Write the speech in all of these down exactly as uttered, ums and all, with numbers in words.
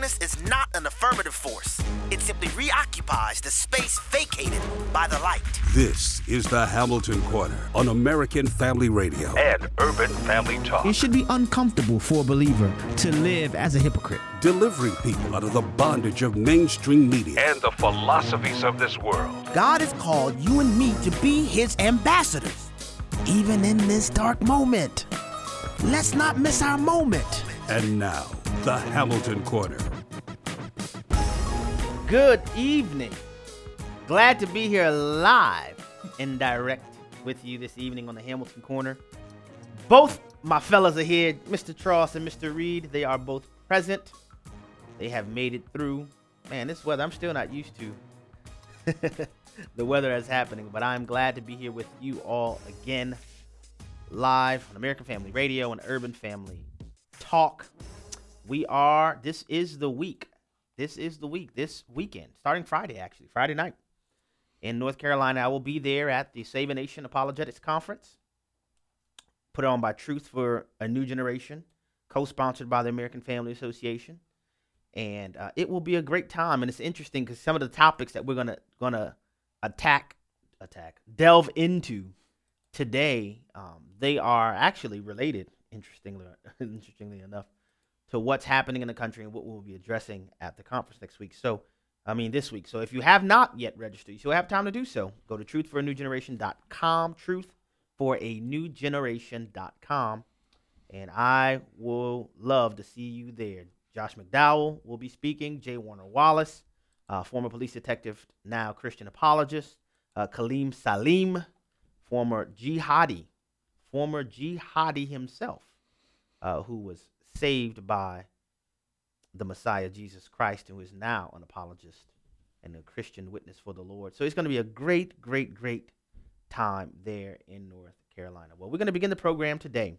darkness is not an affirmative force. It simply reoccupies the space vacated by the light. This is the Hamilton Corner on American Family Radio and Urban Family Talk. It should be uncomfortable for a believer to live as a hypocrite. Delivering people out of the bondage of mainstream media and the philosophies of this world. God has called you and me to be his ambassadors, even in this dark moment. Let's not miss our moment. And now, the Hamilton Corner. Good evening. Glad to be here live and direct with you this evening on the Hamilton Corner. Both my fellas are here, Mister Tross and Mister Reed. They are both present. They have made it through. Man, this weather, I'm still not used to the weather that's happening, but I'm glad to be here with you all again, live on American Family Radio and Urban Family Talk. We are, this is the week. This is the week, this weekend, starting Friday, actually, Friday night in North Carolina. I will be there at the Save a Nation Apologetics Conference, put on by Truth for a New Generation, co-sponsored by the American Family Association. And uh, it will be a great time. And it's interesting because some of the topics that we're gonna gonna attack, attack, delve into today, um, they are actually related, interestingly, interestingly enough, to what's happening in the country and what we'll be addressing at the conference next week. So, I mean, this week. So if you have not yet registered, you still have time to do so. Go to truth for a new generation dot com, truth for a new generation dot com, and I will love to see you there. Josh McDowell will be speaking. J. Warner Wallace, uh, former police detective, now Christian apologist. Uh, Kaleem Salim, former jihadi, former jihadi himself, uh, who was saved by the Messiah, Jesus Christ, who is now an apologist and a Christian witness for the Lord. So it's going to be a great, great, great time there in North Carolina. Well, we're going to begin the program today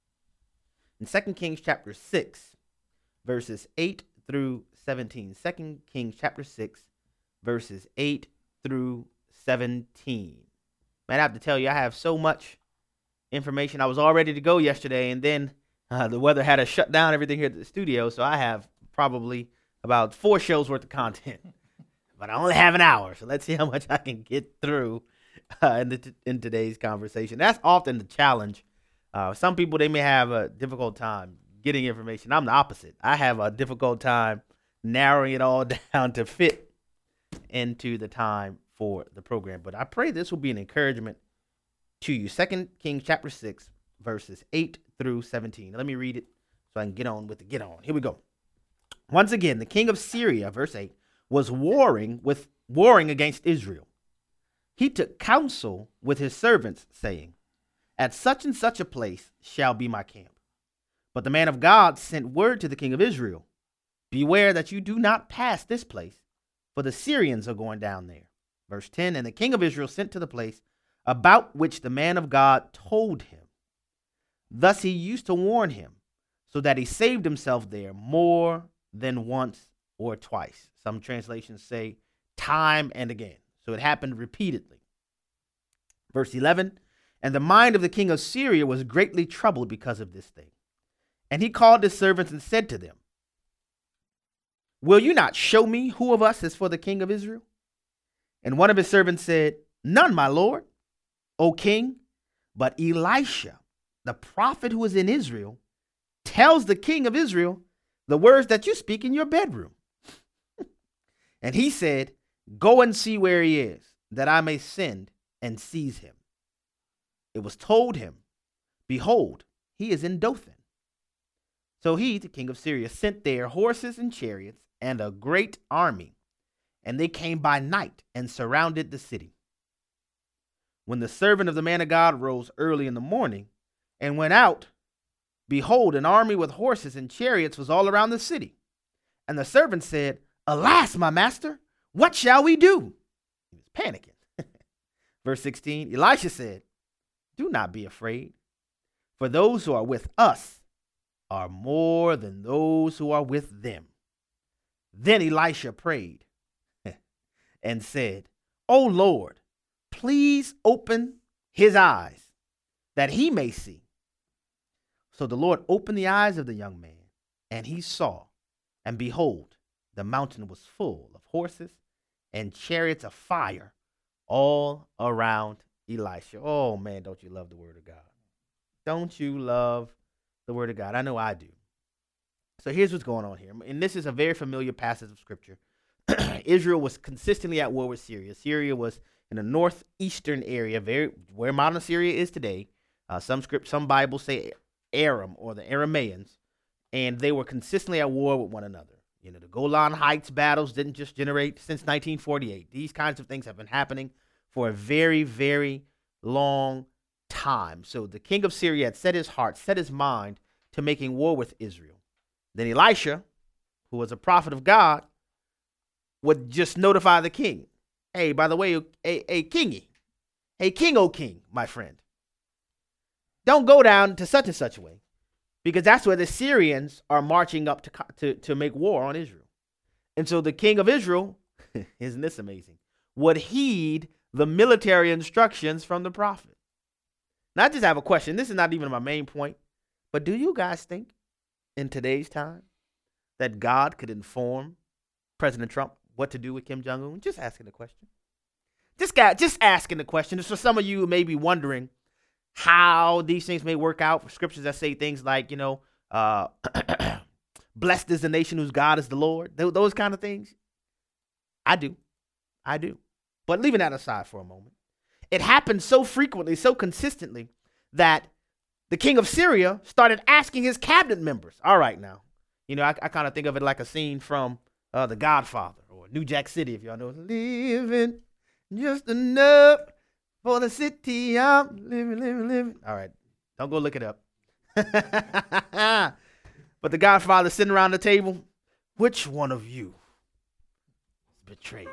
in Second Kings chapter six, verses eight through seventeen. Second Kings chapter six, verses eight through seventeen. Man, I have to tell you, I have so much information. I was all ready to go yesterday, and then Uh, the weather had to shut down everything here at the studio, so I have probably about four shows worth of content. But I only have an hour, so let's see how much I can get through uh, in, the t- in today's conversation. That's often the challenge. Uh, some people, they may have a difficult time getting information. I'm the opposite. I have a difficult time narrowing it all down to fit into the time for the program. But I pray this will be an encouragement to you. Second Kings chapter six, verses eight through seventeen. Let me read it so I can get on with the get on. Here we go. Once again, the king of Syria, verse eight, was warring with warring against Israel. He took counsel with his servants, saying, "At such and such a place shall be my camp." But the man of God sent word to the king of Israel, "Beware that you do not pass this place, for the Syrians are going down there." Verse ten, and the king of Israel sent to the place about which the man of God told him. Thus he used to warn him, so that he saved himself there more than once or twice. Some translations say time and again. So it happened repeatedly. Verse eleven, and the mind of the king of Syria was greatly troubled because of this thing. And he called his servants and said to them, "Will you not show me who of us is for the king of Israel?" And one of his servants said, "None, my lord, O king, but Elisha, the prophet who is in Israel, tells the king of Israel the words that you speak in your bedroom." And he said, "Go and see where he is, that I may send and seize him." It was told him, "Behold, he is in Dothan." So he, the king of Syria, sent there horses and chariots and a great army, and they came by night and surrounded the city. When the servant of the man of God rose early in the morning and went out, behold, an army with horses and chariots was all around the city. And the servant said, "Alas, my master, what shall we do?" He was panicking. Verse sixteen, Elisha said, "Do not be afraid, for those who are with us are more than those who are with them." Then Elisha prayed and said, "O Lord, please open his eyes that he may see." So the Lord opened the eyes of the young man, and he saw. And behold, the mountain was full of horses and chariots of fire all around Elisha. Oh, man, don't you love the word of God? Don't you love the word of God? I know I do. So here's what's going on here. And this is a very familiar passage of scripture. Israel was consistently at war with Syria. Syria was in the northeastern area, very where modern Syria is today. Uh, some script, some Bibles say Aram or the Arameans, and they were consistently at war with one another. You know, the Golan Heights battles didn't just generate since nineteen forty-eight. These kinds of things have been happening for a very, very long time. So the king of Syria had set his heart, set his mind to making war with Israel. Then Elisha, who was a prophet of God, would just notify the king. Hey, by the way, a, a kingy, hey, king, oh king, my friend, don't go down to such and such a way, because that's where the Syrians are marching up to, to, to make war on Israel. And so the king of Israel, isn't this amazing, would heed the military instructions from the prophet. Now, I just have a question. This is not even my main point, but do you guys think in today's time that God could inform President Trump what to do with Kim Jong-un? Just asking the question. Just got, just asking the question. It's for some of you who may be wondering how these things may work out, for scriptures that say things like, you know, uh, blessed is the nation whose God is the Lord. Th- those kind of things. I do. I do. But leaving that aside for a moment, it happened so frequently, so consistently, that the king of Syria started asking his cabinet members. All right, now, you know, I, I kind of think of it like a scene from uh, The Godfather or New Jack City, if y'all know. Living just enough for the city I'm living, living, living. All right, don't go look it up. But the Godfather sitting around the table. Which one of you betrayed me?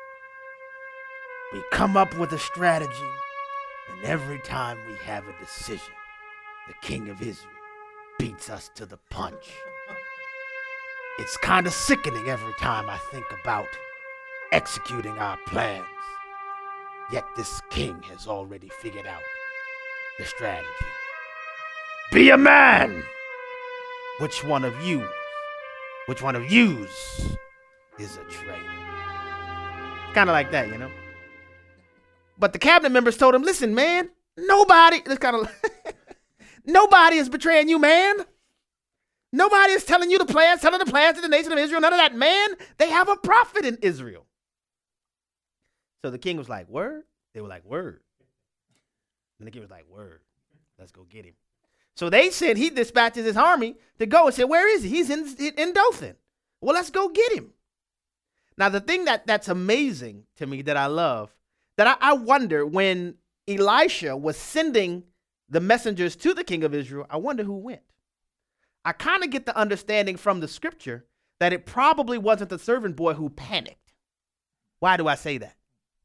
We come up with a strategy, and every time we have a decision, the king of Israel beats us to the punch. It's kind of sickening every time I think about executing our plans. Yet this king has already figured out the strategy. Be a man! Which one of you, which one of yous is a traitor? Kind of like that, you know? But the cabinet members told him, listen, man, nobody, it's kind of nobody is betraying you, man. Nobody is telling you the plans, telling the plans to the nation of Israel. None of that, man. They have a prophet in Israel. So the king was like, word? They were like, word. And the king was like, word. Let's go get him. So they said he dispatches his army to go and said, where is he? He's in, in Dothan. Well, let's go get him. Now, the thing that, that's amazing to me that I love, that I, I wonder when Elisha was sending the messengers to the king of Israel, I wonder who went. I kind of get the understanding from the scripture that it probably wasn't the servant boy who panicked. Why do I say that?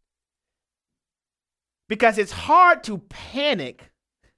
Because it's hard to panic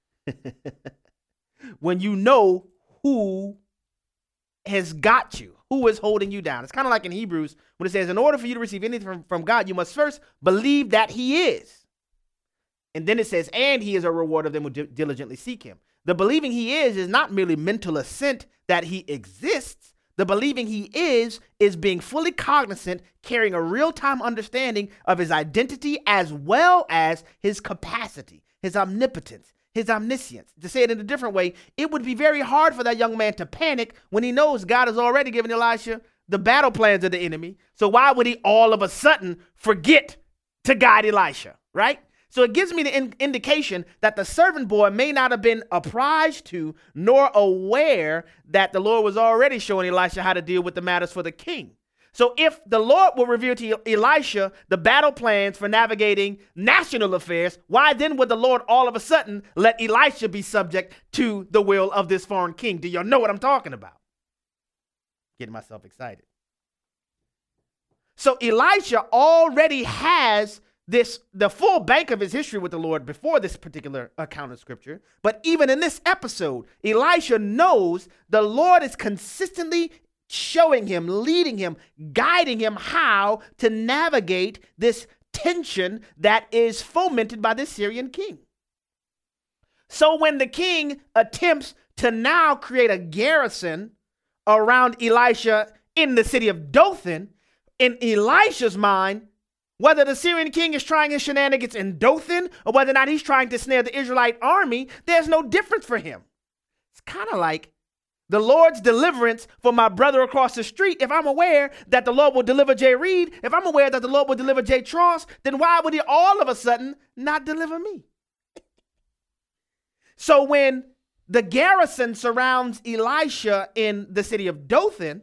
when you know who has got you, who is holding you down. It's kind of like in Hebrews when it says, in order for you to receive anything from, from God, you must first believe that he is. And then it says, and he is a reward of them who di- diligently seek him. The believing he is is not merely mental assent that he exists. The believing he is is being fully cognizant, carrying a real-time understanding of his identity as well as his capacity, his omnipotence, his omniscience. To say it in a different way, it would be very hard for that young man to panic when he knows God has already given Elisha the battle plans of the enemy. So why would he all of a sudden forget to guide Elisha, right? So it gives me the in- indication that the servant boy may not have been apprised to nor aware that the Lord was already showing Elisha how to deal with the matters for the king. So if the Lord will reveal to Elisha the battle plans for navigating national affairs, why then would the Lord all of a sudden let Elisha be subject to the will of this foreign king? Do y'all know what I'm talking about? Getting myself excited. So Elisha already has this, the full bank of his history with the Lord before this particular account of scripture. But even in this episode, Elisha knows the Lord is consistently showing him, leading him, guiding him how to navigate this tension that is fomented by this Syrian king. So when the king attempts to now create a garrison around Elisha in the city of Dothan, in Elisha's mind, whether the Syrian king is trying his shenanigans in Dothan or whether or not he's trying to snare the Israelite army, there's no difference for him. It's kind of like the Lord's deliverance for my brother across the street. If I'm aware that the Lord will deliver Jay Reed, if I'm aware that the Lord will deliver Jay Tross, then why would he all of a sudden not deliver me? So when the garrison surrounds Elisha in the city of Dothan,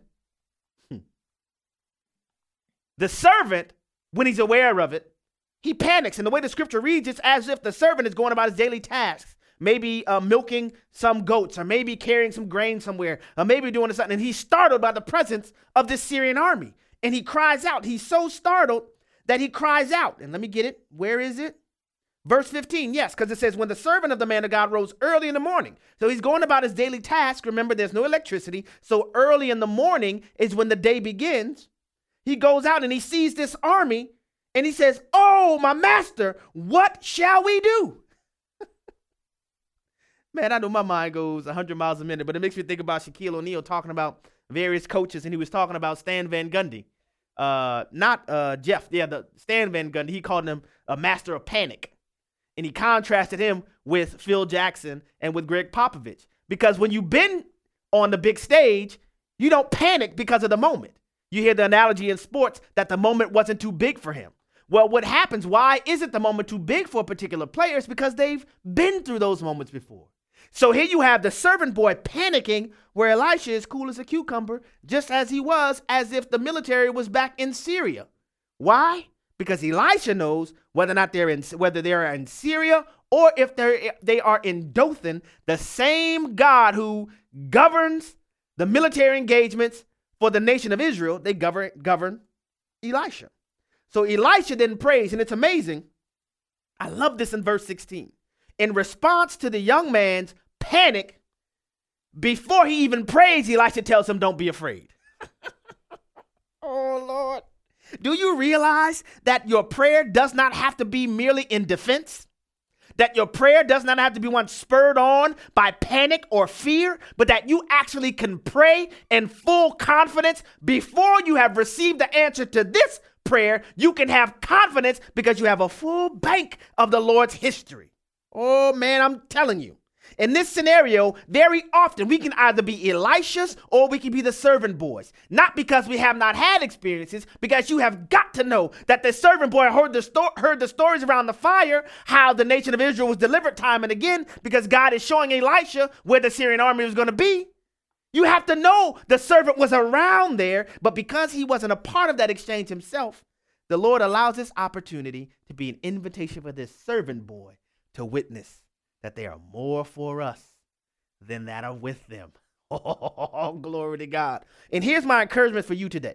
the servant, when he's aware of it, he panics. And the way the scripture reads, it's as if the servant is going about his daily tasks, maybe uh, milking some goats, or maybe carrying some grain somewhere, or maybe doing something. And he's startled by the presence of this Syrian army. And he cries out. He's so startled that he cries out. And let me get it. Where is it? Verse fifteen, yes, because it says, when the servant of the man of God rose early in the morning. So he's going about his daily task. Remember, there's no electricity. So early in the morning is when the day begins. He goes out and he sees this army and he says, oh, my master, what shall we do? Man, I know my mind goes one hundred miles a minute, but it makes me think about Shaquille O'Neal talking about various coaches, and he was talking about Stan Van Gundy. Uh, not uh, Jeff, yeah, the Stan Van Gundy. He called him a master of panic. And he contrasted him with Phil Jackson and with Greg Popovich. Because when you've been on the big stage, you don't panic because of the moment. You hear the analogy in sports that the moment wasn't too big for him. Well, what happens? Why isn't the moment too big for a particular player? It's because they've been through those moments before. So here you have the servant boy panicking where Elisha is cool as a cucumber, just as he was as if the military was back in Syria. Why? Because Elisha knows whether or not they're in, whether they're in Syria or if they're, they are in Dothan, the same God who governs the military engagements for the nation of Israel, they govern, govern Elisha. So Elisha then prays, and it's amazing. I love this in verse sixteen. In response to the young man's panic, before he even prays, Elisha tells him, don't be afraid. Oh, Lord. Do you realize that your prayer does not have to be merely in defense? That your prayer does not have to be one spurred on by panic or fear, but that you actually can pray in full confidence before you have received the answer to this prayer. You can have confidence because you have a full bank of the Lord's history. Oh, man, I'm telling you. In this scenario, very often we can either be Elisha's or we can be the servant boys. Not because we have not had experiences, because you have got to know that the servant boy heard the, sto- heard the stories around the fire, how the nation of Israel was delivered time and again, because God is showing Elisha where the Syrian army was going to be. You have to know the servant was around there, but because he wasn't a part of that exchange himself, the Lord allows this opportunity to be an invitation for this servant boy to witness that they are more for us than that are with them. Oh, glory to God. And here's my encouragement for you today.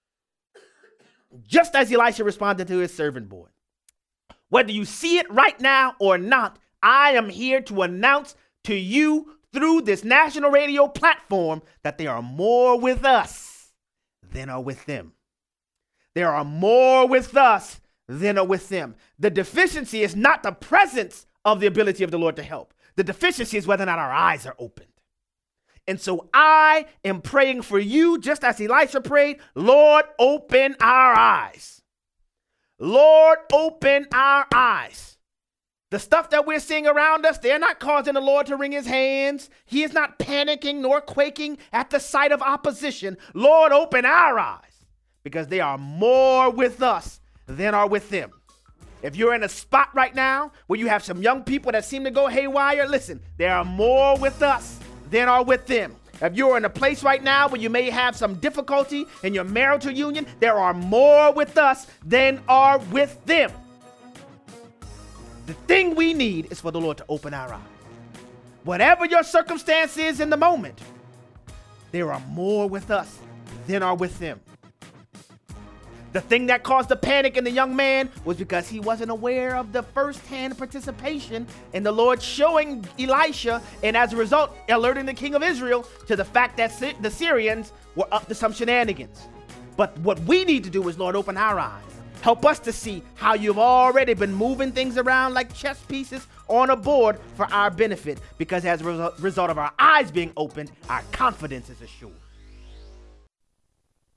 Just as Elisha responded to his servant boy, whether you see it right now or not, I am here to announce to you through this national radio platform that there are more with us than are with them. There are more with us than are with them. The deficiency is not the presence of the ability of the Lord to help. The deficiency is whether or not our eyes are opened. And so I am praying for you, just as Elisha prayed, Lord, open our eyes. Lord, open our eyes. The stuff that we're seeing around us, they're not causing the Lord to wring his hands. He is not panicking nor quaking at the sight of opposition. Lord, open our eyes, because they are more with us than are with them. If you're in a spot right now where you have some young people that seem to go haywire, listen, there are more with us than are with them. If you're in a place right now where you may have some difficulty in your marital union, there are more with us than are with them. The thing we need is for the Lord to open our eyes. Whatever your circumstance is in the moment, there are more with us than are with them. The thing that caused the panic in the young man was because he wasn't aware of the firsthand participation in the Lord showing Elisha, and as a result, alerting the king of Israel to the fact that the Syrians were up to some shenanigans. But what we need to do is, Lord, open our eyes. Help us to see how you've already been moving things around like chess pieces on a board for our benefit, because as a result of our eyes being opened, our confidence is assured.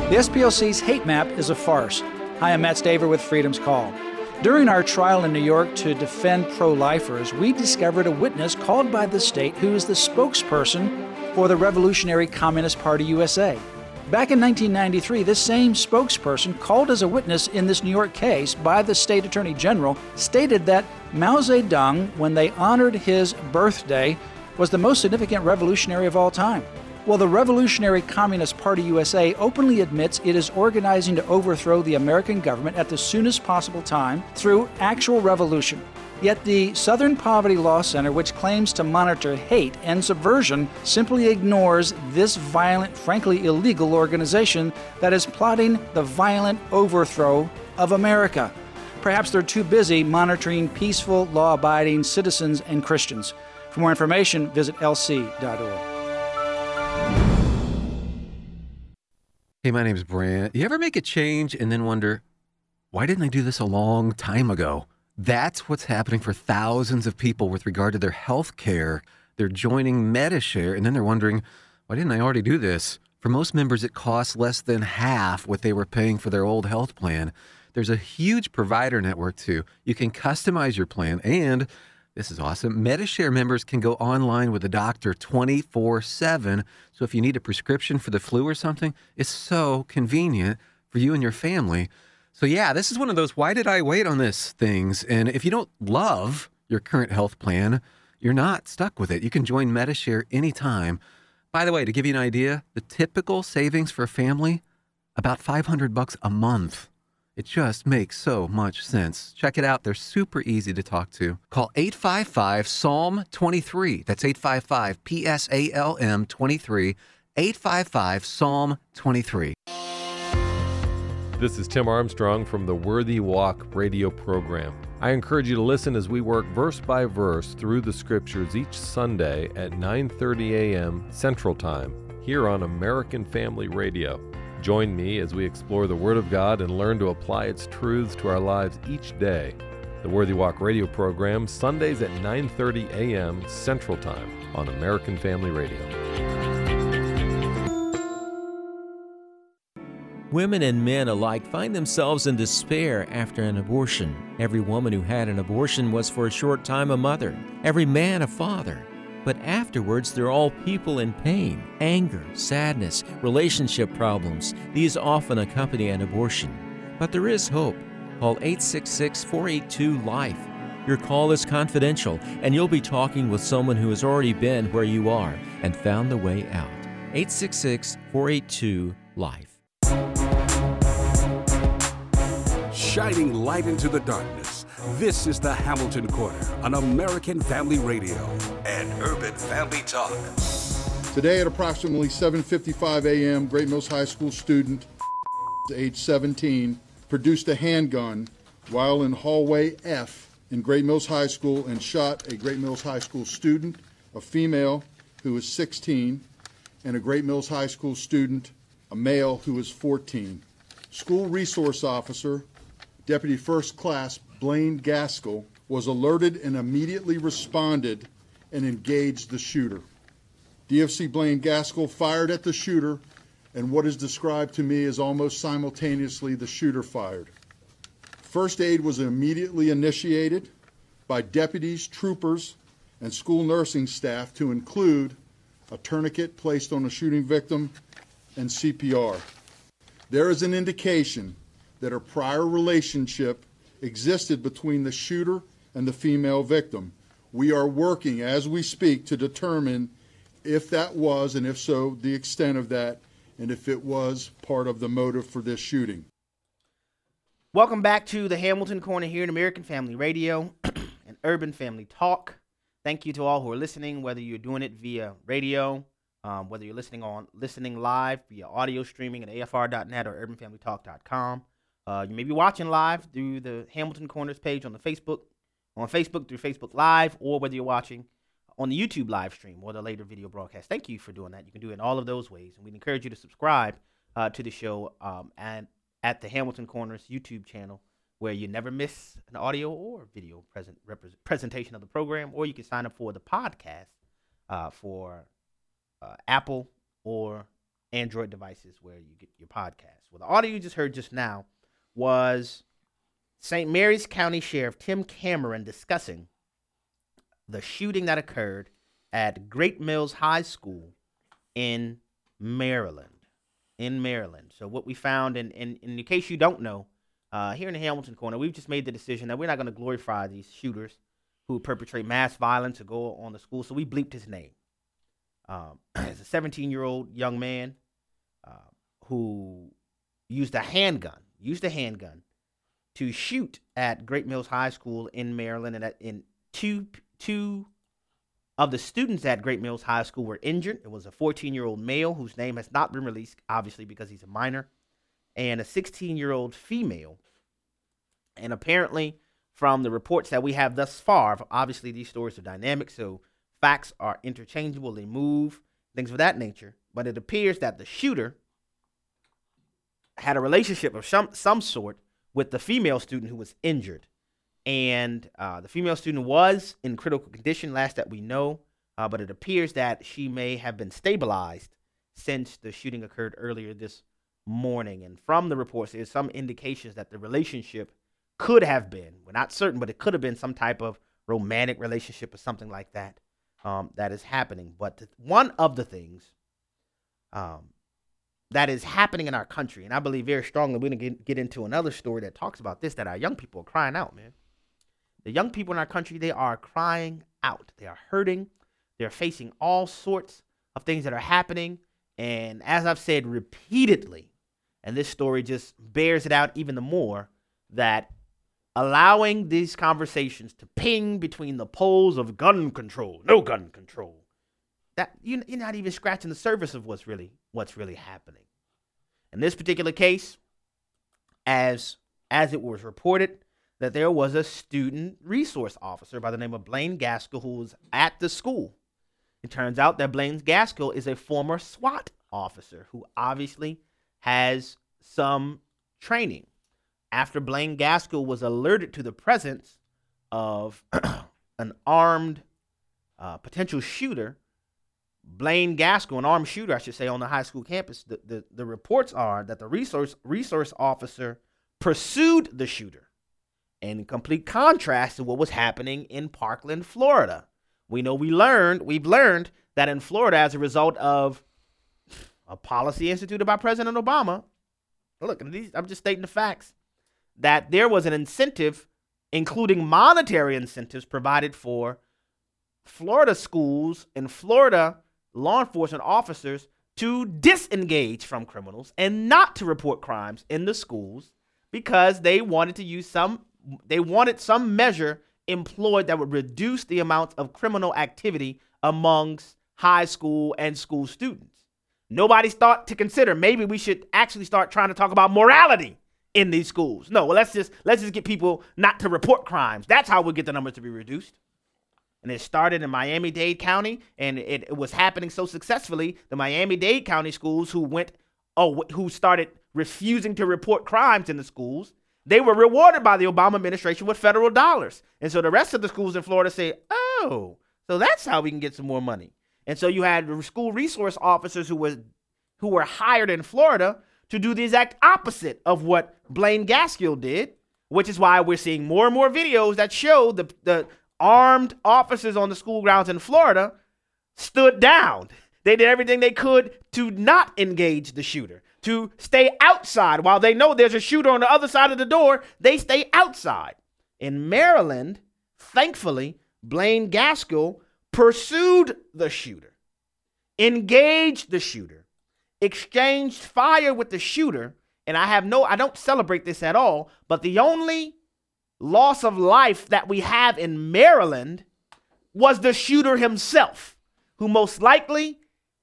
The S P L C's hate map is a farce. Hi, I'm Matt Staver with Freedom's Call. During our trial in New York to defend pro-lifers, we discovered a witness called by the state who is the spokesperson for the Revolutionary Communist Party U S A. Back in nineteen ninety-three, this same spokesperson, called as a witness in this New York case by the state attorney general, stated that Mao Zedong, when they honored his birthday, was the most significant revolutionary of all time. Well, the Revolutionary Communist Party U S A openly admits it is organizing to overthrow the American government at the soonest possible time through actual revolution. Yet the Southern Poverty Law Center, which claims to monitor hate and subversion, simply ignores this violent, frankly illegal organization that is plotting the violent overthrow of America. Perhaps they're too busy monitoring peaceful, law-abiding citizens and Christians. For more information, visit L C dot org. Hey, my name's Brant. You ever make a change and then wonder, why didn't I do this a long time ago? That's what's happening for thousands of people with regard to their health care. They're joining Medi-Share, and then they're wondering, why didn't I already do this? For most members, it costs less than half what they were paying for their old health plan. There's a huge provider network, too. You can customize your plan, and this is awesome. Medi-Share members can go online with a doctor twenty-four seven. So if you need a prescription for the flu or something, it's so convenient for you and your family. So yeah, this is one of those why did I wait on this things. And if you don't love your current health plan, you're not stuck with it. You can join Medi-Share anytime. By the way, to give you an idea, the typical savings for a family, about five hundred bucks a month. It just makes so much sense. Check it out. They're super easy to talk to. Call eight five five S A L M twenty-three. That's eight five five P S A L M twenty-three. eight five five S A L M twenty-three. This is Tim Armstrong from the Worthy Walk radio program. I encourage you to listen as we work verse by verse through the scriptures each Sunday at nine thirty a.m. Central Time here on American Family Radio. Join me as we explore the Word of God and learn to apply its truths to our lives each day. The Worthy Walk radio program, Sundays at nine thirty a.m. Central Time on American Family Radio. Women and men alike find themselves in despair after an abortion. Every woman who had an abortion was for a short time a mother, every man a father. But afterwards, they're all people in pain, anger, sadness, relationship problems. These often accompany an abortion. But there is hope. Call eight six six, four eight two, LIFE. Your call is confidential, and you'll be talking with someone who has already been where you are and found the way out. eight six six, four eight two, LIFE. Shining light into the darkness. This is the Hamilton Corner on American Family Radio and Urban Family Talk. Today at approximately seven fifty-five a.m., Great Mills High School student, age seventeen, produced a handgun while in hallway F in Great Mills High School and shot a Great Mills High School student, a female who was sixteen, and a Great Mills High School student, a male who was fourteen. School resource officer, Deputy First Class Blaine Gaskell, was alerted and immediately responded and engaged the shooter. D F C Blaine Gaskell fired at the shooter, and what is described to me as almost simultaneously the shooter fired. First aid was immediately initiated by deputies, troopers, and school nursing staff to include a tourniquet placed on the shooting victim and C P R. There is an indication that a prior relationship existed between the shooter and the female victim. We are working as we speak to determine if that was, and if so, the extent of that, and if it was part of the motive for this shooting. Welcome back to the Hamilton Corner here in American Family Radio and Urban Family Talk. Thank you to all who are listening, whether you're doing it via radio, um, whether you're listening on listening live via audio streaming at A F R dot net or urban family talk dot com. Uh, you may be watching live through the Hamilton Corners page on the Facebook, on Facebook through Facebook Live, or whether you're watching on the YouTube live stream or the later video broadcast. Thank you for doing that. You can do it in all of those ways, and we encourage you to subscribe uh, to the show um, and at the Hamilton Corners YouTube channel, where you never miss an audio or video present repre- presentation of the program, or you can sign up for the podcast uh, for uh, Apple or Android devices where you get your podcasts. Well, the audio you just heard just now was Saint Mary's County Sheriff Tim Cameron discussing the shooting that occurred at Great Mills High School in Maryland. In Maryland. So what we found, in, in, in case you don't know, uh, here in the Hamilton Corner, we've just made the decision that we're not going to glorify these shooters who perpetrate mass violence or go on the school. So we bleeped his name. Um, it's a seventeen-year-old young man uh, who used a handgun, used a handgun to shoot at Great Mills High School in Maryland, and at, in two two of the students at Great Mills High School were injured. It was a fourteen-year-old male whose name has not been released, obviously because he's a minor, and a sixteen-year-old female. And apparently, from the reports that we have thus far, obviously these stories are dynamic, so facts are interchangeable, they move, things of that nature. But it appears that the shooter had a relationship of some, some sort with the female student who was injured. And uh, the female student was in critical condition, last that we know, uh, but it appears that she may have been stabilized since the shooting occurred earlier this morning. And from the reports, there's some indications that the relationship could have been, we're not certain, but it could have been some type of romantic relationship or something like that um, that is happening. But th- one of the things um, that is happening in our country, and I believe very strongly, we're going to get into another story that talks about this, that our young people are crying out, man. The young people in our country, they are crying out. They are hurting. They're facing all sorts of things that are happening. And as I've said repeatedly, and this story just bears it out even the more, that allowing these conversations to ping between the poles of gun control, no gun control, that you're not even scratching the surface of what's really what's really happening. In this particular case, as as it was reported, that there was a student resource officer by the name of Blaine Gaskell who was at the school. It turns out that Blaine Gaskell is a former SWAT officer who obviously has some training. After Blaine Gaskell was alerted to the presence of an armed uh, potential shooter, Blaine Gaskell, an armed shooter, I should say, on the high school campus, the, the, the reports are that the resource resource officer pursued the shooter, in complete contrast to what was happening in Parkland, Florida. We know we learned, we've learned that in Florida, as a result of a policy instituted by President Obama, look, I'm just stating the facts, that there was an incentive, including monetary incentives, provided for Florida schools and Florida law enforcement officers to disengage from criminals and not to report crimes in the schools, because they wanted to use some, they wanted some measure employed that would reduce the amount of criminal activity amongst high school and school students. Nobody's thought to consider maybe we should actually start trying to talk about morality in these schools. No, well, let's just let's just get people not to report crimes. That's how we'll get the numbers to be reduced. And it started in Miami-Dade County, and it, it was happening so successfully, the Miami-Dade County schools who went, oh, who started refusing to report crimes in the schools, they were rewarded by the Obama administration with federal dollars. And so the rest of the schools in Florida say, oh, so that's how we can get some more money. And so you had school resource officers who was who were hired in Florida to do the exact opposite of what Blaine Gaskell did, which is why we're seeing more and more videos that show the, the armed officers on the school grounds in Florida stood down. They did everything they could to not engage the shooter, to stay outside. While they know there's a shooter on the other side of the door, they stay outside. In Maryland, thankfully, Blaine Gaskell pursued the shooter, engaged the shooter, exchanged fire with the shooter, and I have no, I don't celebrate this at all, but the only loss of life that we have in Maryland was the shooter himself, who most likely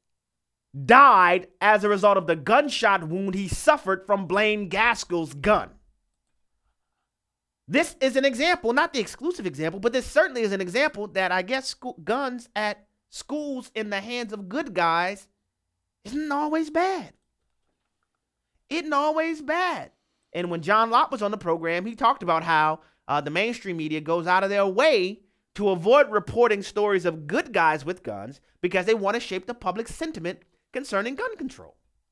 died as a result of the gunshot wound he suffered from Blaine Gaskell's gun. This is an example, not the exclusive example, but this certainly is an example that I guess school, guns at schools in the hands of good guys isn't always bad. Isn't always bad. And when John Lott was on the program, he talked about how uh, the mainstream media goes out of their way to avoid reporting stories of good guys with guns because they want to shape the public sentiment concerning gun control.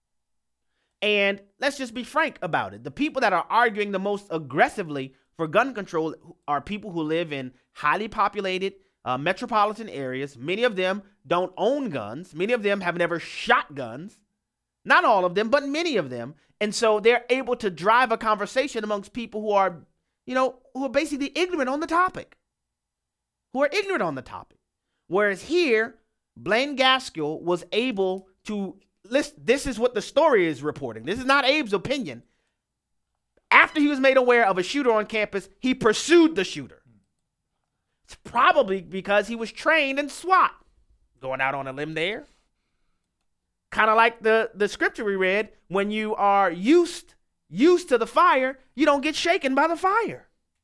And let's just be frank about it. The people that are arguing the most aggressively for gun control are people who live in highly populated uh, metropolitan areas. Many of them don't own guns. Many of them have never shot guns. Not all of them, but many of them. And so they're able to drive a conversation amongst people who are, you know, who are basically ignorant on the topic. Who are ignorant on the topic. Whereas here, Blaine Gaskill was able to list. This is what the story is reporting. This is not Abe's opinion. After he was made aware of a shooter on campus, he pursued the shooter. It's probably because he was trained in SWAT. Going out on a limb there. Kind of like the, the scripture we read, when you are used, used to the fire, you don't get shaken by the fire.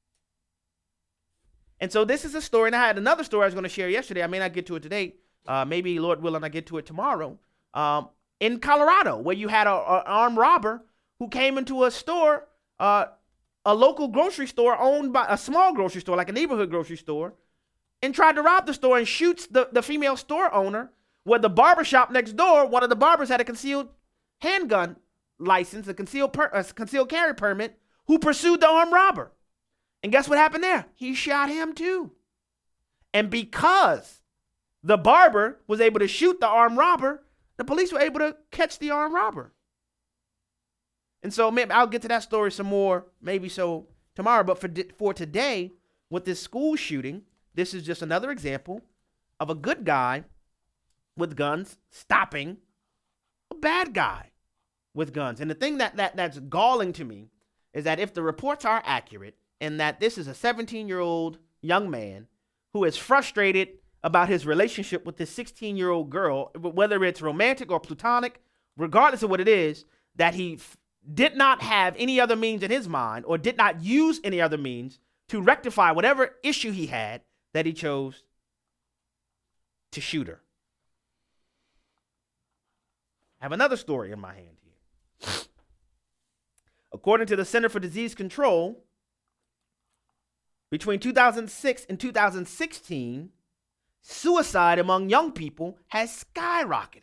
And so this is a story, and I had another story I was going to share yesterday. I may not get to it today. Uh, maybe, Lord willing, I get to it tomorrow. Um, in Colorado, where you had an armed robber who came into a store, uh, a local grocery store owned by a small grocery store, like a neighborhood grocery store, and tried to rob the store and shoots the, the female store owner. Where the barbershop next door, one of the barbers had a concealed handgun license, a concealed, per, a concealed carry permit, who pursued the armed robber. And guess what happened there? He shot him too. And because the barber was able to shoot the armed robber, the police were able to catch the armed robber. And so maybe I'll get to that story some more, maybe so tomorrow. But for, for today, with this school shooting, this is just another example of a good guy with guns stopping a bad guy with guns. And the thing that, that that's galling to me is that if the reports are accurate and that this is a seventeen-year-old young man who is frustrated about his relationship with this sixteen-year-old girl, whether it's romantic or platonic, regardless of what it is, that he f- did not have any other means in his mind or did not use any other means to rectify whatever issue he had, that he chose to shoot her. I have another story in my hand here. According to the Center for Disease Control, between two thousand six and two thousand sixteen, suicide among young people has skyrocketed.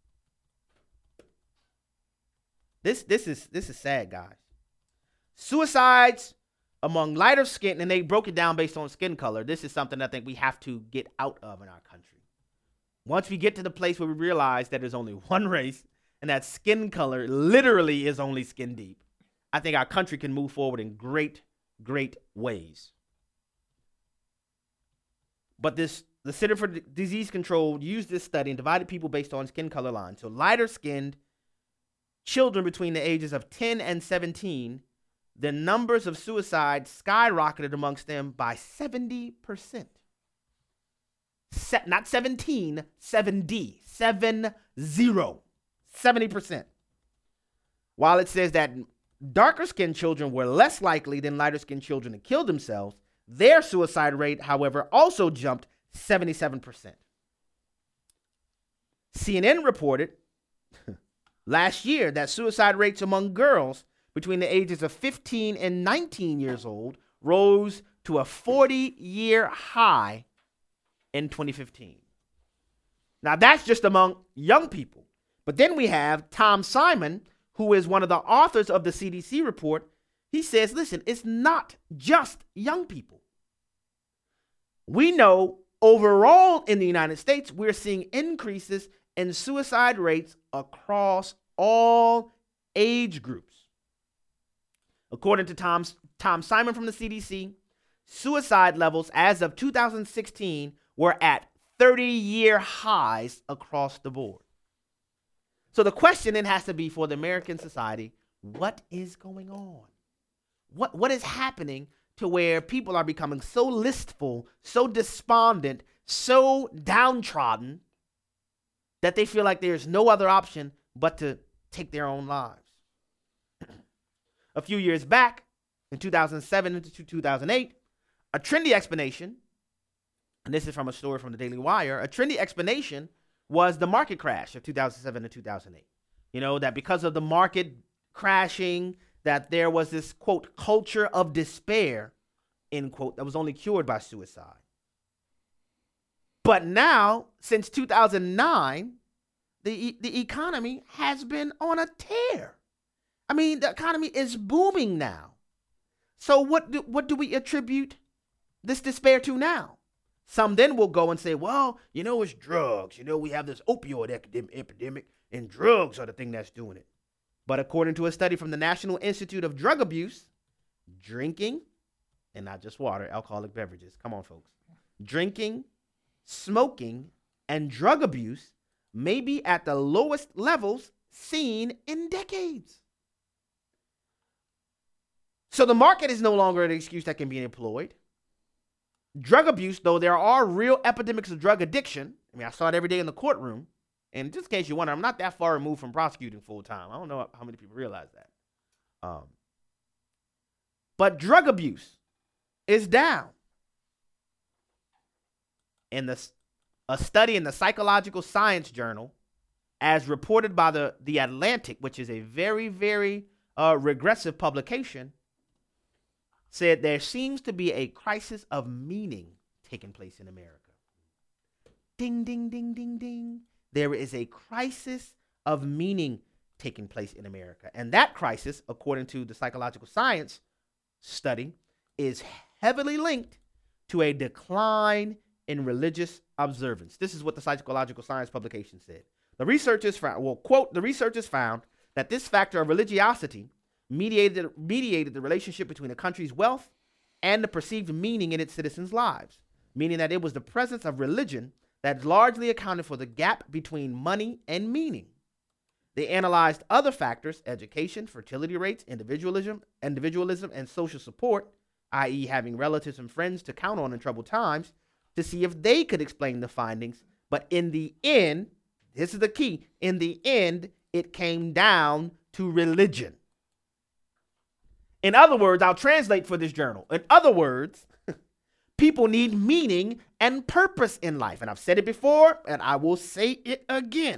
This, this is this is sad, guys. Suicides among lighter skin, and they broke it down based on skin color. This is something I think we have to get out of in our country. Once we get to the place where we realize that there's only one race and that skin color literally is only skin deep, I think our country can move forward in great, great ways. But this, the Center for D- Disease Control used this study and divided people based on skin color lines. So lighter skinned children between the ages of ten and seventeen, the numbers of suicides skyrocketed amongst them by seventy percent. Se- not seventeen, seventy, seven zero, seventy percent. While it says that darker skinned children were less likely than lighter skinned children to kill themselves, their suicide rate, however, also jumped seventy-seven percent. C N N reported last year that suicide rates among girls between the ages of fifteen and nineteen years old rose to a forty-year high in twenty fifteen. Now, that's just among young people. But then we have Tom Simon, who is one of the authors of the C D C report. He says, listen, it's not just young people. We know overall in the United States, we're seeing increases in suicide rates across all age groups. According to Tom, Tom Simon from the C D C, suicide levels as of two thousand sixteen were at thirty-year highs across the board. So the question then has to be for the American society, what is going on? What What is happening to where people are becoming so listful, so despondent, so downtrodden that they feel like there's no other option but to take their own lives? A few years back, in two thousand seven to two thousand eight, a trendy explanation, and this is from a story from the Daily Wire, a trendy explanation was the market crash of two thousand seven to two thousand eight. You know, that because of the market crashing, that there was this, quote, culture of despair, end quote, that was only cured by suicide. But now, since two thousand nine, the, the economy has been on a tear. I mean, the economy is booming now. So what do, what do we attribute this despair to now? Some then will go and say, well, you know, it's drugs. You know, we have this opioid epidemic, and drugs are the thing that's doing it. But according to a study from the National Institute of Drug Abuse, drinking, and not just water, alcoholic beverages, come on, folks, drinking, smoking, and drug abuse may be at the lowest levels seen in decades. So the market is no longer an excuse that can be employed. Drug abuse, though there are real epidemics of drug addiction. I mean, I saw it every day in the courtroom. And just in case you wonder, I'm not that far removed from prosecuting full time. I don't know how many people realize that. Um, but drug abuse is down. In the, a study in the Psychological Science Journal, as reported by the, the Atlantic, which is a very, very uh, regressive publication, said there seems to be a crisis of meaning taking place in America. Ding, ding, ding, ding, ding. There is a crisis of meaning taking place in America. And that crisis, according to the Psychological Science study, is heavily linked to a decline in religious observance. This is what the Psychological Science publication said. The researchers found, well, quote, the researchers found that this factor of religiosity mediated, mediated the relationship between a country's wealth and the perceived meaning in its citizens' lives, meaning that it was the presence of religion that largely accounted for the gap between money and meaning. They analyzed other factors, education, fertility rates, individualism, individualism, and social support, that is having relatives and friends to count on in troubled times, to see if they could explain the findings. But in the end, this is the key, in the end, it came down to religion. In other words, I'll translate for this journal. In other words, people need meaning and purpose in life. And I've said it before, and I will say it again.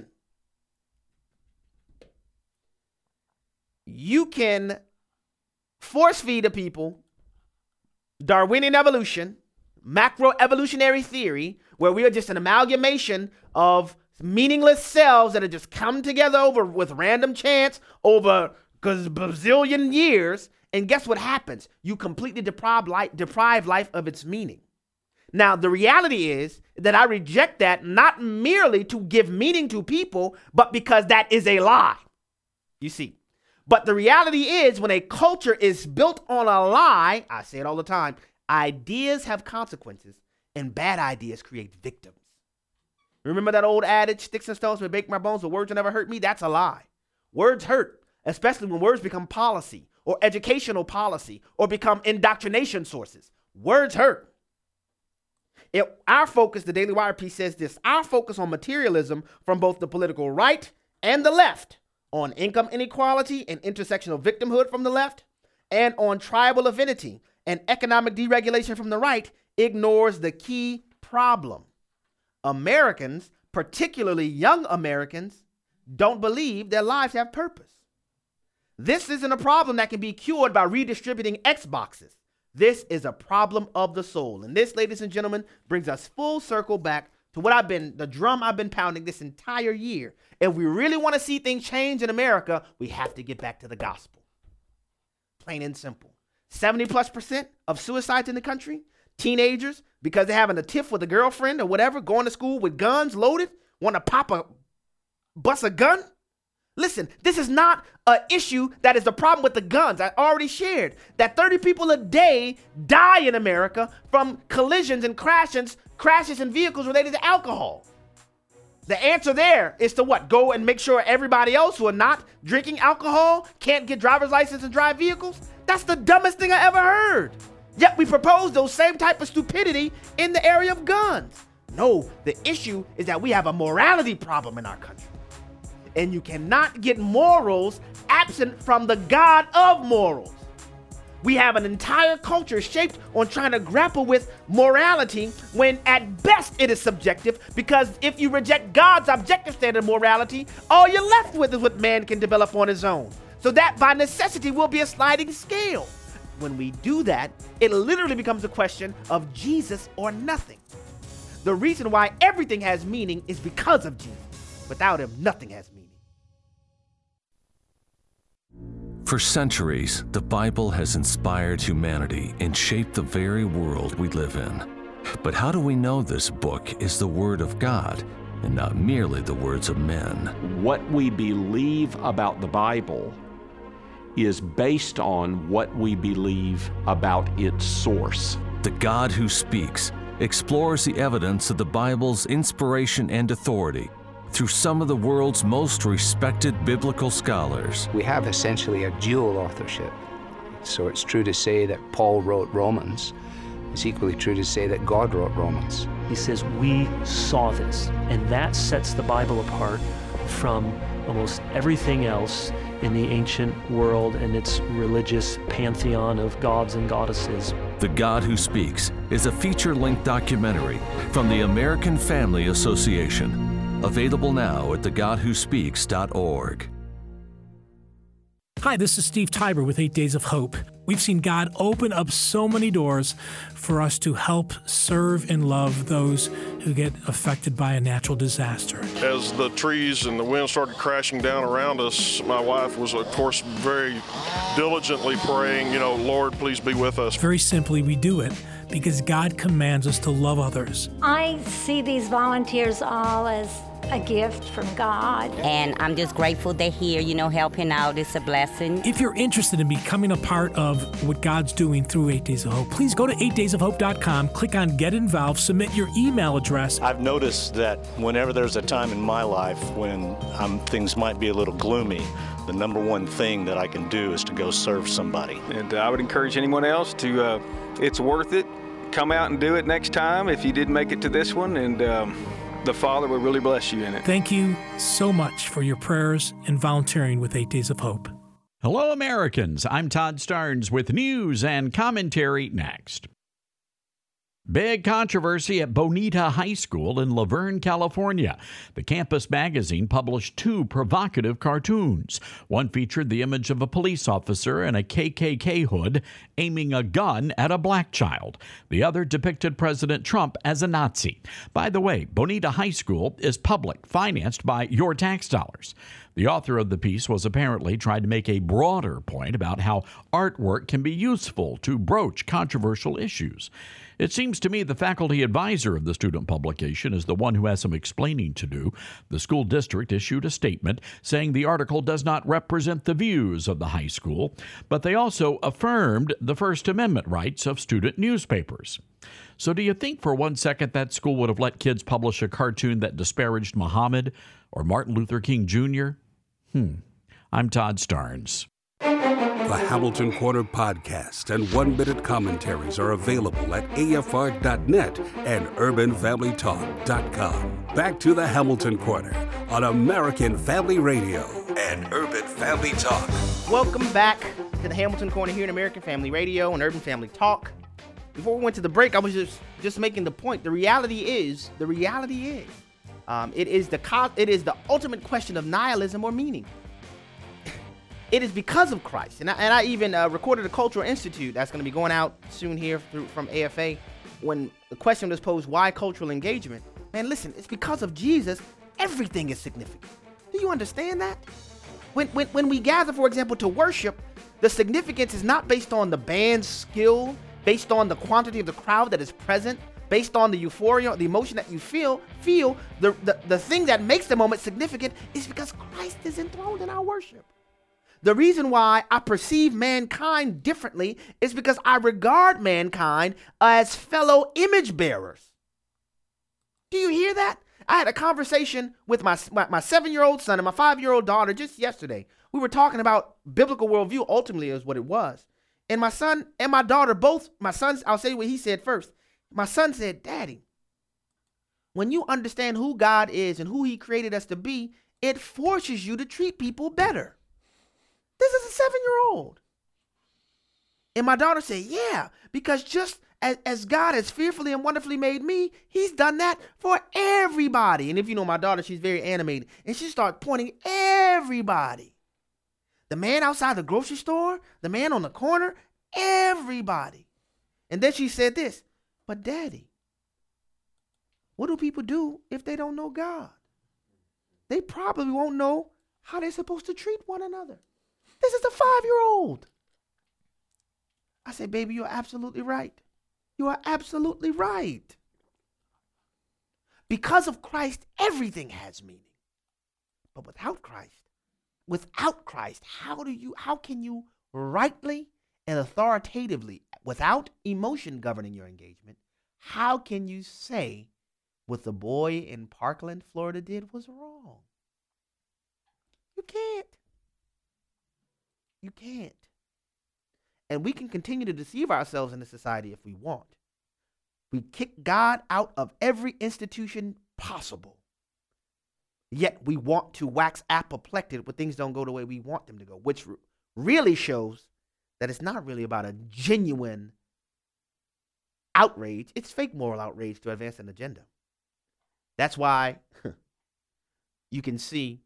You can force feed a people Darwinian evolution, macroevolutionary theory, where we are just an amalgamation of meaningless cells that have just come together over with random chance over a bazillion years. And guess what happens? You completely deprive life, deprive life of its meaning. Now, the reality is that I reject that not merely to give meaning to people, but because that is a lie. You see. But the reality is when a culture is built on a lie, I say it all the time, ideas have consequences and bad ideas create victims. Remember that old adage, sticks and stones may break my bones, but words will never hurt me? That's a lie. Words hurt, especially when words become policy or educational policy or become indoctrination sources. Words hurt. If our focus, the Daily Wire piece says this, our focus on materialism from both the political right and the left, on income inequality and intersectional victimhood from the left, and on tribal affinity and economic deregulation from the right, ignores the key problem. Americans, particularly young Americans, don't believe their lives have purpose. This isn't a problem that can be cured by redistributing Xboxes. This is a problem of the soul. And this, ladies and gentlemen, brings us full circle back to what I've been, the drum I've been pounding this entire year. If we really want to see things change in America, we have to get back to the gospel. Plain and simple. seventy plus percent of suicides in the country, teenagers, because they're having a tiff with a girlfriend or whatever, going to school with guns loaded, want to pop a, bust a gun. Listen, this is not an issue that is the problem with the guns. I already shared that thirty people a day die in America from collisions and crashes, crashes in vehicles related to alcohol. The answer there is to what? Go and make sure everybody else who are not drinking alcohol can't get driver's license and drive vehicles? That's the dumbest thing I ever heard. Yet we propose those same type of stupidity in the area of guns. No, the issue is that we have a morality problem in our country. And you cannot get morals absent from the God of morals. We have an entire culture shaped on trying to grapple with morality when at best it is subjective, because if you reject God's objective standard of morality, all you're left with is what man can develop on his own. So that by necessity will be a sliding scale. When we do that, it literally becomes a question of Jesus or nothing. The reason why everything has meaning is because of Jesus. Without him, nothing has meaning. For centuries, the Bible has inspired humanity and shaped the very world we live in. But how do we know this book is the Word of God and not merely the words of men? What we believe about the Bible is based on what we believe about its source. The God Who Speaks explores the evidence of the Bible's inspiration and authority through some of the world's most respected biblical scholars. We have essentially a dual authorship. So it's true to say that Paul wrote Romans. It's equally true to say that God wrote Romans. He says, we saw this, and that sets the Bible apart from almost everything else in the ancient world and its religious pantheon of gods and goddesses. The God Who Speaks is a feature-length documentary from the American Family Association. Available now at the god who speaks dot org. Hi, this is Steve Tiber with Eight Days of Hope. We've seen God open up so many doors for us to help serve and love those who get affected by a natural disaster. As the trees and the wind started crashing down around us, my wife was, of course, very diligently praying, you know, Lord, please be with us. Very simply, we do it because God commands us to love others. I see these volunteers all as a gift from God. And I'm just grateful they're here, you know, helping out. It's a blessing. If you're interested in becoming a part of what God's doing through Eight Days of Hope, please go to eight days of hope dot com, click on Get Involved, submit your email address. I've noticed that whenever there's a time in my life when um, things might be a little gloomy, the number one thing that I can do is to go serve somebody. And uh, I would encourage anyone else to, uh, it's worth it. Come out and do it next time if you didn't make it to this one, and um, the Father will really bless you in it. Thank you so much for your prayers and volunteering with Eight Days of Hope. Hello, Americans. I'm Todd Starnes with news and commentary next. Big controversy at Bonita High School in Laverne, California. The campus magazine published two provocative cartoons. One featured the image of a police officer in a K K K hood aiming a gun at a black child. The other depicted President Trump as a Nazi. By the way, Bonita High School is public, financed by your tax dollars. The author of the piece was apparently trying to make a broader point about how artwork can be useful to broach controversial issues. It seems to me the faculty advisor of the student publication is the one who has some explaining to do. The school district issued a statement saying the article does not represent the views of the high school, but they also affirmed the First Amendment rights of student newspapers. So do you think for one second that school would have let kids publish a cartoon that disparaged Muhammad or Martin Luther King Junior? Hmm. I'm Todd Starnes. The Hamilton Corner podcast and one-minute commentaries are available at A F R dot net and urban family talk dot com. Back to the Hamilton Corner on American Family Radio and Urban Family Talk. Welcome back to the Hamilton Corner here in American Family Radio and Urban Family Talk. Before we went to the break, I was just, just making the point. The reality is, the reality is, um, it is the co- it is the ultimate question of nihilism or meaning. It is because of Christ. And I, and I even uh, recorded a Cultural Institute that's going to be going out soon here through, from A F A. When the question was posed, why cultural engagement? Man, listen, it's because of Jesus, everything is significant. Do you understand that? When, when, when we gather, for example, to worship, the significance is not based on the band's skill, based on the quantity of the crowd that is present, based on the euphoria, the emotion that you feel. Feel the, the, the thing that makes the moment significant is because Christ is enthroned in our worship. The reason why I perceive mankind differently is because I regard mankind as fellow image bearers. Do you hear that? I had a conversation with my, my, my seven-year-old son and my five-year-old daughter just yesterday. We were talking about biblical worldview, ultimately is what it was. And my son and my daughter both, my son, I'll say what he said first. My son said, Daddy, when you understand who God is and who he created us to be, it forces you to treat people better. This is a seven-year-old. And my daughter said, yeah, because just as, as God has fearfully and wonderfully made me, he's done that for everybody. And if you know my daughter, she's very animated. And she started pointing everybody. The man outside the grocery store, the man on the corner, everybody. And then she said this, but Daddy, what do people do if they don't know God? They probably won't know how they're supposed to treat one another. This is a five-year-old. I said, baby, you're absolutely right. You are absolutely right. Because of Christ, everything has meaning. But without Christ, without Christ, how do you, how can you rightly and authoritatively, without emotion governing your engagement, how can you say what the boy in Parkland, Florida did was wrong? You can't. You can't. And we can continue to deceive ourselves in this society if we want. We kick God out of every institution possible. Yet we want to wax apoplectic when things don't go the way we want them to go, which really shows that it's not really about a genuine outrage. It's fake moral outrage to advance an agenda. That's why you can see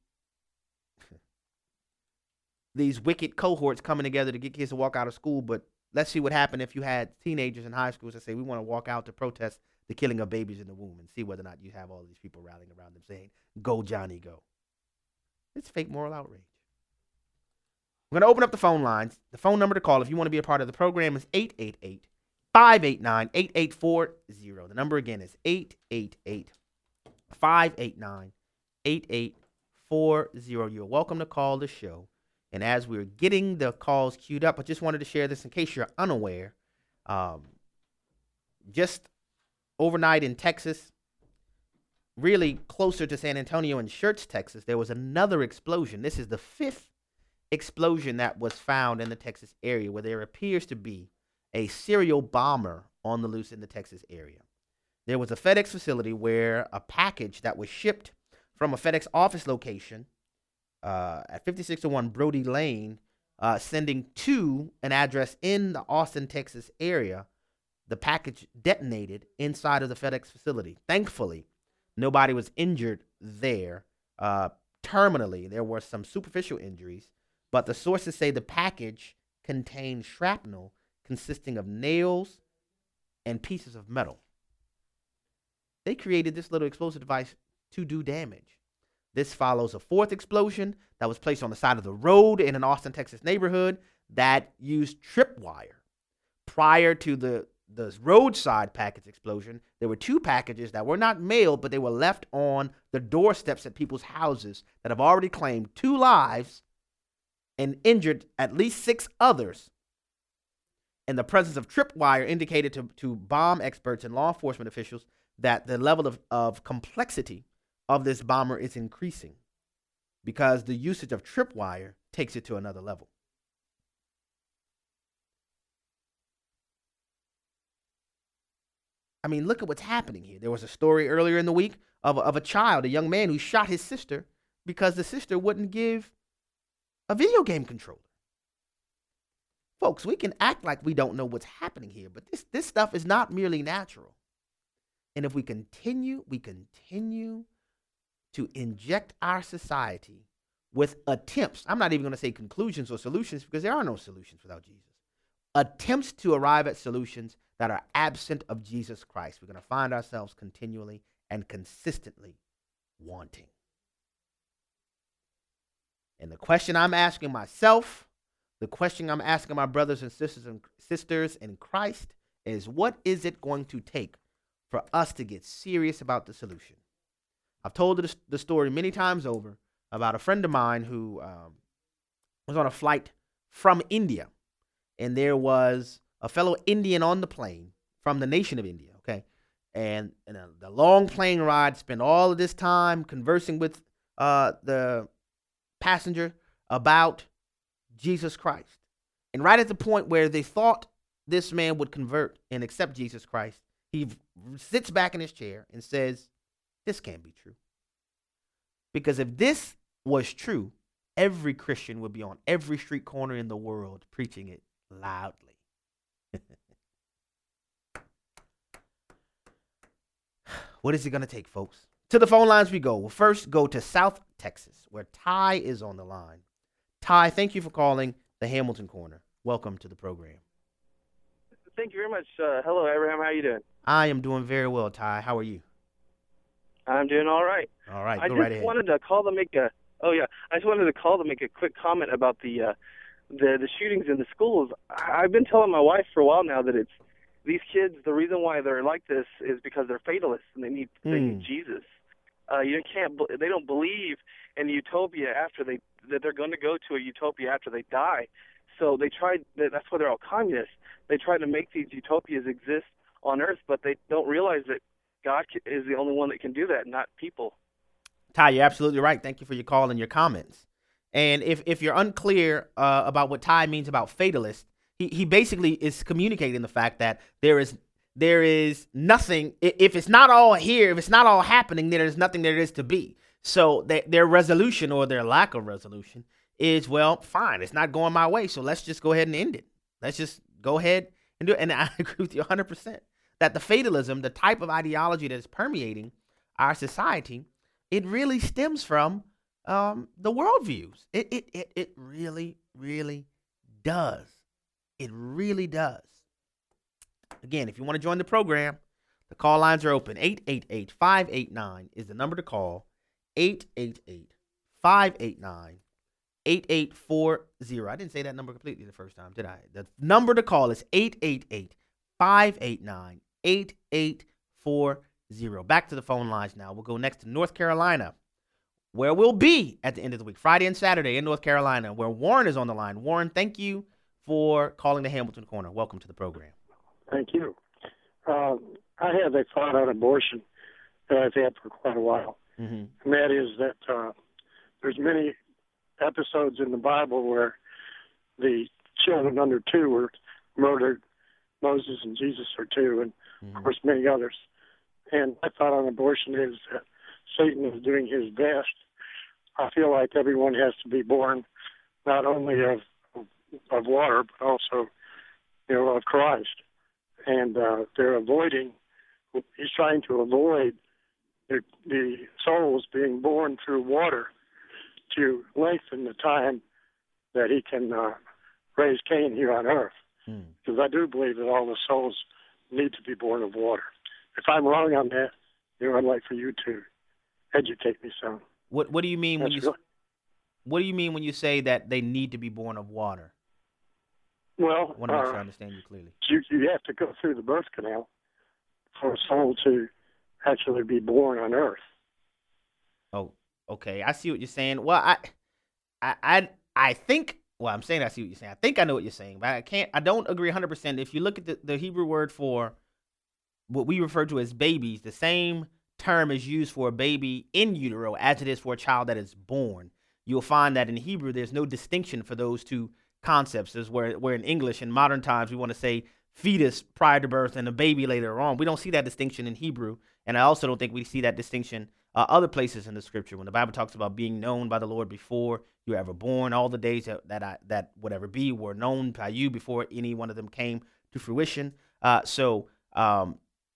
these wicked cohorts coming together to get kids to walk out of school. But let's see what happened if you had teenagers in high schools that say, we want to walk out to protest the killing of babies in the womb, and see whether or not you have all these people rallying around them saying, go, Johnny, go. It's fake moral outrage. We're going to open up the phone lines. The phone number to call if you want to be a part of the program is eight eight eight, five eight nine, eight eight four zero. The number again is eight eight eight, five eight nine, eight eight four zero. You're welcome to call the show. And as we're getting the calls queued up, I just wanted to share this in case you're unaware. Um, just overnight in Texas, really closer to San Antonio in Schertz, Texas, there was another explosion. This is the fifth explosion that was found in the Texas area where there appears to be a serial bomber on the loose in the Texas area. There was a FedEx facility where a package that was shipped from a FedEx office location Uh, at fifty-six oh one Brody Lane, uh, sending to an address in the Austin, Texas area, the package detonated inside of the FedEx facility. Thankfully, nobody was injured there. Uh, terminally, there were some superficial injuries, but the sources say the package contained shrapnel consisting of nails and pieces of metal. They created this little explosive device to do damage. This follows a fourth explosion that was placed on the side of the road in an Austin, Texas neighborhood that used tripwire. Prior to the, the roadside package explosion, there were two packages that were not mailed, but they were left on the doorsteps at people's houses that have already claimed two lives and injured at least six others. And the presence of tripwire indicated to, to bomb experts and law enforcement officials that the level of, of complexity of this bomber is increasing because the usage of tripwire takes it to another level. I mean, look at what's happening here. There was a story earlier in the week of a, of a child, a young man who shot his sister because the sister wouldn't give a video game controller. Folks, we can act like we don't know what's happening here, but this, this stuff is not merely natural. And if we continue, we continue to inject our society with attempts, I'm not even going to say conclusions or solutions because there are no solutions without Jesus, attempts to arrive at solutions that are absent of Jesus Christ, we're going to find ourselves continually and consistently wanting. And the question I'm asking myself, the question I'm asking my brothers and sisters and sisters in Christ is, what is it going to take for us to get serious about the solution? I've told the, the story many times over about a friend of mine who um, was on a flight from India, and there was a fellow Indian on the plane from the nation of India, okay? And, and a, the long plane ride, spent all of this time conversing with uh, the passenger about Jesus Christ. And right at the point where they thought this man would convert and accept Jesus Christ, he sits back in his chair and says, this can't be true. Because if this was true, every Christian would be on every street corner in the world preaching it loudly. What is it going to take, folks? To the phone lines we go. We'll first go to South Texas, where Ty is on the line. Ty, thank you for calling the Hamilton Corner. Welcome to the program. Thank you very much. Uh, hello, Abraham. How are you doing? I am doing very well, Ty. How are you? I'm doing all right. All right, I go just right ahead. wanted to call to make a. Oh yeah, I just wanted to call to make a quick comment about the uh, the the shootings in the schools. I've been telling my wife for a while now that it's these kids. The reason why they're like this is because they're fatalists and they need mm. they need Jesus. Uh, you can't. They don't believe in utopia after they that they're going to go to a utopia after they die. So they tried. That's why they're all communists. They try to make these utopias exist on Earth, but they don't realize that God is the only one that can do that, not people. Ty, you're absolutely right. Thank you for your call and your comments. And if, if you're unclear uh, about what Ty means about fatalist, he, he basically is communicating the fact that there is there is nothing, if it's not all here, if it's not all happening, then there's nothing there is to be. So they, their resolution or their lack of resolution is, well, fine, it's not going my way, so let's just go ahead and end it. Let's just go ahead and do it. And I agree with you one hundred percent that the fatalism, the type of ideology that is permeating our society, it really stems from um, the worldviews. It, it, it, it really, really does. It really does. Again, if you want to join the program, the call lines are open. eight eight eight, five eight nine is the number to call. eight eight eight, five eight nine, eight eight four zero. I didn't say that number completely the first time, did I? The number to call is eight eight eight, five eight nine, eight eight four zero. Back to the phone lines now. We'll go next to North Carolina, where we'll be at the end of the week, Friday and Saturday in North Carolina, where Warren is on the line. Warren, thank you for calling the Hamilton Corner. Welcome to the program. Thank you. Uh, I have a thought on abortion that I've had for quite a while, mm-hmm. and that is that uh, there's many episodes in the Bible where the children under two were murdered. Moses and Jesus are two, and mm-hmm. of course many others. And my thought on abortion is that Satan is doing his best. I feel like everyone has to be born not only of of water, but also, you know, of Christ. And uh, they're avoiding, he's trying to avoid the, the souls being born through water to lengthen the time that he can uh, raise Cain here on earth. Mm. Because I do believe that all the souls need to be born of water. If I'm wrong on that, you know, I'd like for you to educate me some. What What do you mean when That's you really, What do you mean when you say that they need to be born of water? Well, I want to make uh, sure I understand you clearly. You, you have to go through the birth canal for a soul to actually be born on earth. Oh, okay. I see what you're saying. Well, I, I, I, I think. Well, I'm saying I see what you're saying. I think I know what you're saying, but I can't. I don't agree one hundred percent. If you look at the, the Hebrew word for what we refer to as babies, the same term is used for a baby in utero as it is for a child that is born. You'll find that in Hebrew, there's no distinction for those two concepts. Is where, where in English, in modern times, we want to say fetus prior to birth and a baby later on. We don't see that distinction in Hebrew, and I also don't think we see that distinction uh, other places in the Scripture. When the Bible talks about being known by the Lord before you were ever born, all the days that that, I, that would ever be were known by you before any one of them came to fruition. Uh, so um,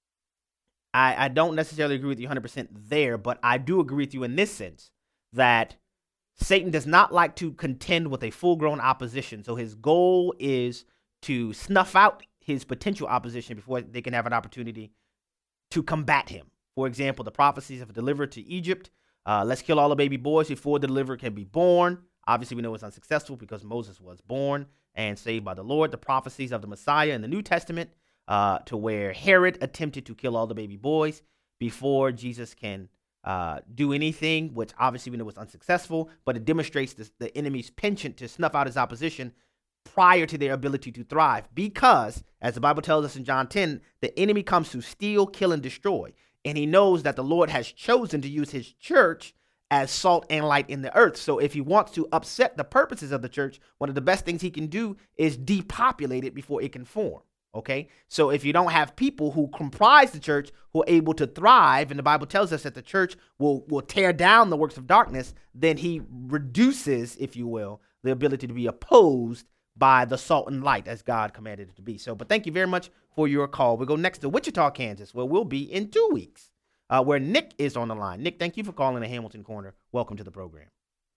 I, I don't necessarily agree with you one hundred percent there, but I do agree with you in this sense that Satan does not like to contend with a full-grown opposition. So his goal is to snuff out his potential opposition before they can have an opportunity to combat him. For example, the prophecies of a deliverer to Egypt. Uh, let's kill all the baby boys before the deliverer can be born. Obviously, we know it's unsuccessful because Moses was born and saved by the Lord. The prophecies of the Messiah in the New Testament uh, to where Herod attempted to kill all the baby boys before Jesus can Uh, do anything, which obviously we know was unsuccessful, but it demonstrates this, the enemy's penchant to snuff out his opposition prior to their ability to thrive. Because, as the Bible tells us in John ten, the enemy comes to steal, kill, and destroy. And he knows that the Lord has chosen to use his church as salt and light in the earth. So if he wants to upset the purposes of the church, one of the best things he can do is depopulate it before it can form. Okay, so if you don't have people who comprise the church who are able to thrive, and the Bible tells us that the church will, will tear down the works of darkness, then he reduces, if you will, the ability to be opposed by the salt and light as God commanded it to be. So, but thank you very much for your call. We'll go next to Wichita, Kansas, where we'll be in two weeks, uh, where Nick is on the line. Nick, thank you for calling the Hamilton Corner. Welcome to the program.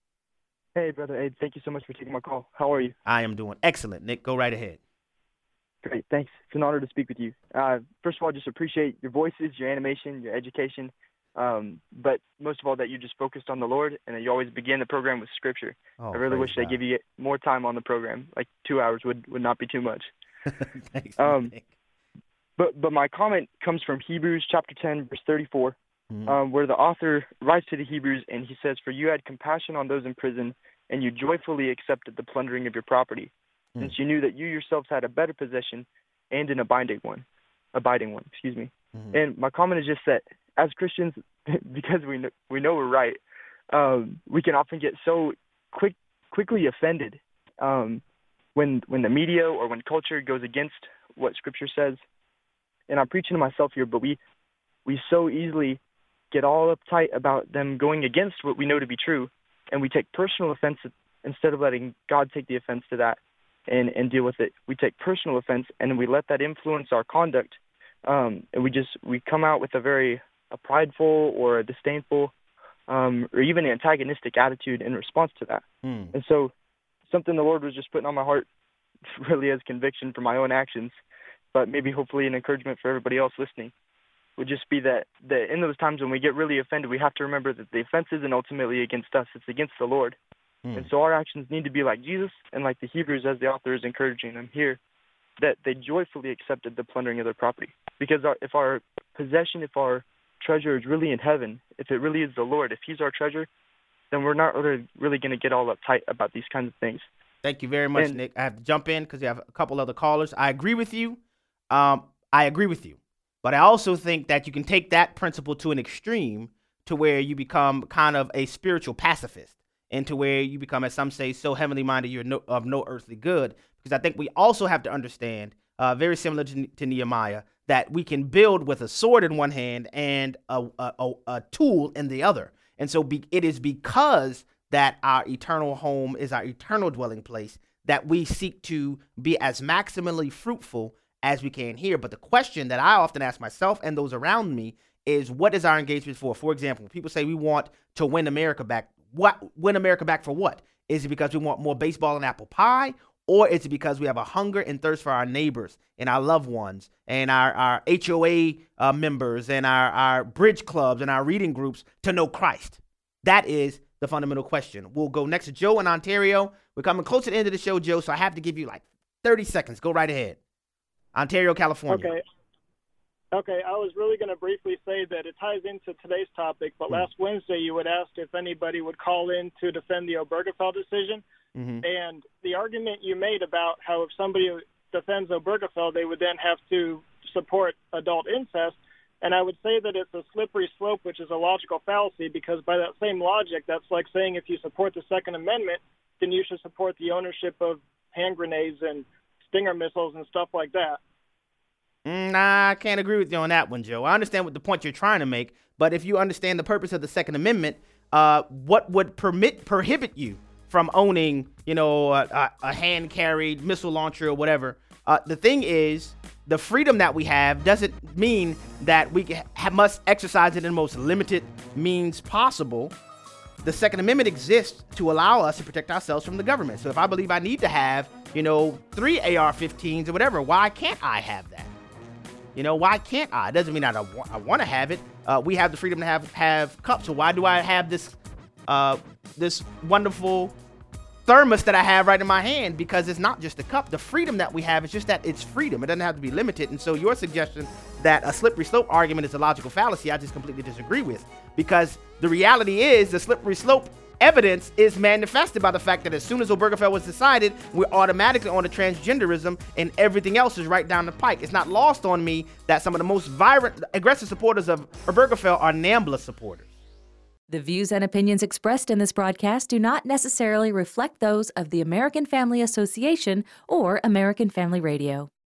Hey, Brother Abe, thank you so much for taking my call. How are you? I am doing excellent, Nick. Go right ahead. Great, thanks. It's an honor to speak with you. Uh, first of all, just appreciate your voices, your animation, your education. Um, but most of all, that you just focused on the Lord and that you always begin the program with Scripture. Oh, I really praise wish they God. give you more time on the program. Like two hours would, would not be too much. Thanks. Um, but but my comment comes from Hebrews chapter ten, verse thirty-four, Mhm. um, where the author writes to the Hebrews and he says, "For you had compassion on those in prison, and you joyfully accepted the plundering of your property, Mm. since you knew that you yourselves had a better possession and an abiding one, abiding one." Excuse me. Mhm. And my comment is just that as Christians, because we know, we know we're right, um, we can often get so quick quickly offended um, when when the media or when culture goes against what Scripture says. And I'm preaching to myself here, but we we so easily get all uptight about them going against what we know to be true, and we take personal offense instead of letting God take the offense to that and, and deal with it. We take personal offense, and we let that influence our conduct, um, and we just we come out with a very a prideful or a disdainful um, or even antagonistic attitude in response to that. Mm. And so something the Lord was just putting on my heart really as conviction for my own actions, but maybe hopefully an encouragement for everybody else listening, would just be that, that in those times when we get really offended, we have to remember that the offense isn't ultimately against us, it's against the Lord. Mm. And so our actions need to be like Jesus and like the Hebrews, as the author is encouraging them here, that they joyfully accepted the plundering of their property. Because our, if our possession, if our treasure is really in heaven, if it really is the Lord, if he's our treasure, then we're not really, really going to get all uptight about these kinds of things. Thank you very much, And- Nick. I have to jump in because you have a couple other callers. I agree with you. Um, I agree with you. But I also think that you can take that principle to an extreme to where you become kind of a spiritual pacifist, and to where you become, as some say, so heavenly minded you're no, of no earthly good. Because I think we also have to understand, uh, very similar to, to Nehemiah, that we can build with a sword in one hand and a, a, a, a tool in the other. And so be, it is because that our eternal home is our eternal dwelling place that we seek to be as maximally fruitful as we can here. But the question that I often ask myself and those around me is, what is our engagement for? For example, when people say we want to win America back, what win America back for what? Is it because we want more baseball and apple pie? Or is it because we have a hunger and thirst for our neighbors and our loved ones and our, our H O A uh, members and our, our bridge clubs and our reading groups to know Christ? That is the fundamental question. We'll go next to Joe in Ontario. We're coming close to the end of the show, Joe, so I have to give you like thirty seconds. Go right ahead. Ontario, California. Okay. Okay, I was really going to briefly say that it ties into today's topic, but Hmm. last Wednesday you had asked if anybody would call in to defend the Obergefell decision. Mhm. And the argument you made about how if somebody defends Obergefell, they would then have to support adult incest. And I would say that it's a slippery slope, which is a logical fallacy, because by that same logic, that's like saying if you support the Second Amendment, then you should support the ownership of hand grenades and Stinger missiles and stuff like that. Mm, Nah, I can't agree with you on that one, Joe. I understand what the point you're trying to make, but if you understand the purpose of the Second Amendment, uh, what would permit prohibit you from owning, you know, a, a, a hand-carried missile launcher or whatever? Uh, the thing is, the freedom that we have doesn't mean that we ha- must exercise it in the most limited means possible. The Second Amendment exists to allow us to protect ourselves from the government. So if I believe I need to have, you know, three A R fifteens or whatever, why can't I have that? You know, why can't I? It doesn't mean I don't wa- I want to have it. Uh, we have the freedom to have have cups. So why do I have this uh, this wonderful thermos that I have right in my hand? Because it's not just a cup. The freedom that we have is just that it's freedom. It doesn't have to be limited. And so your suggestion that a slippery slope argument is a logical fallacy, I just completely disagree with. Because the reality is the slippery slope evidence is manifested by the fact that as soon as Obergefell was decided, we're automatically on to transgenderism, and everything else is right down the pike. It's not lost on me that some of the most violent, aggressive supporters of Obergefell are NAMBLA supporters. The views and opinions expressed in this broadcast do not necessarily reflect those of the American Family Association or American Family Radio.